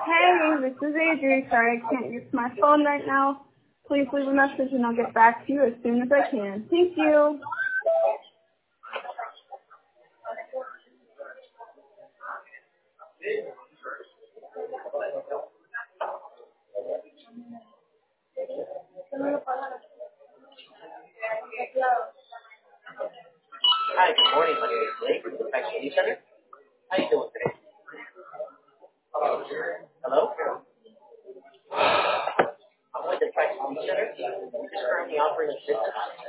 Hey, this is Adri. Sorry I can't use my phone right now. Please leave a message and I'll get back to you as soon as I can. Thank you. Hi, good morning. My name is Blake from the Texas News Center. How you doing today? Hello? I'm with the Texas News Center. We're just currently offering assistance